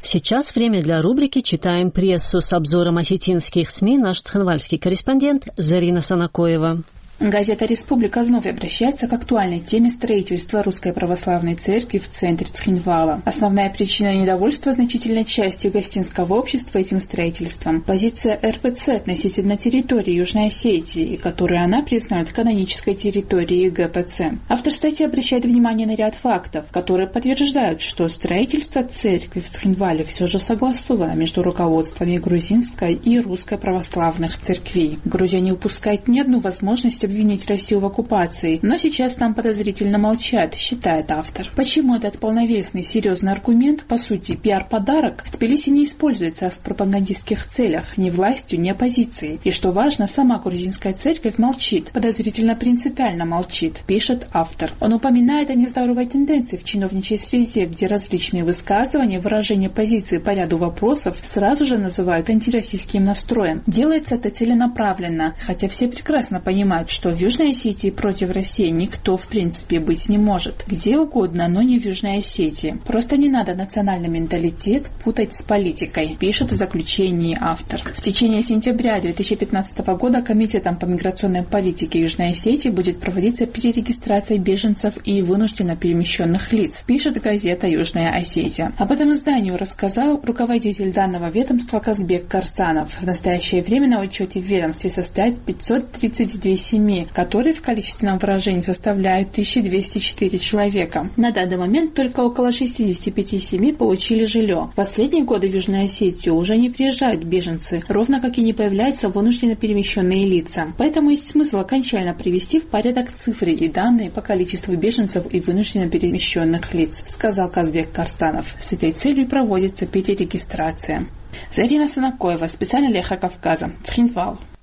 Сейчас время для рубрики «Читаем прессу» с обзором осетинских СМИ наш цхинвальский корреспондент Зарина Санакоева. Газета «Республика» вновь обращается к актуальной теме строительства Русской Православной Церкви в центре Цхинвала. Основная причина недовольства значительной частью гостинского общества этим строительством – позиция РПЦ относительно территории Южной Осетии, которую она признает канонической территорией ГПЦ. Автор статьи обращает внимание на ряд фактов, которые подтверждают, что строительство церкви в Цхинвале все же согласовано между руководствами грузинской и русской православных церквей. Грузия не упускает ни одну возможность обвинить Россию в оккупации, но сейчас там подозрительно молчат, считает автор. Почему этот полновесный, серьезный аргумент, по сути, пиар-подарок, в Тбилиси не используется в пропагандистских целях ни властью, ни оппозицией. И что важно, сама грузинская церковь молчит, подозрительно принципиально молчит, пишет автор. Он упоминает о нездоровой тенденции в чиновничьей среде, где различные высказывания, выражения позиции по ряду вопросов сразу же называют антироссийским настроем. Делается это целенаправленно, хотя все прекрасно понимают, что в Южной Осетии против России никто в принципе быть не может. Где угодно, но не в Южной Осетии. Просто не надо национальный менталитет путать с политикой, пишет в заключении автор. В течение сентября 2015 года Комитетом по миграционной политике Южной Осетии будет проводиться перерегистрация беженцев и вынужденно перемещенных лиц, пишет газета «Южная Осетия». Об этом изданию рассказал руководитель данного ведомства Казбек Карсанов. В настоящее время на учете в ведомстве состоит 532 семьи, которые в количественном выражении составляют 1204 человека. На данный момент только около 65 семей получили жилье. В последние годы в Южную Осетию уже не приезжают беженцы, ровно как и не появляются вынужденно перемещенные лица. Поэтому есть смысл окончательно привести в порядок цифры и данные по количеству беженцев и вынужденно перемещенных лиц, сказал Казбек Карсанов. С этой целью проводится перерегистрация. Зарина Санакоева, специально Леха Кавказа, Цхинвал.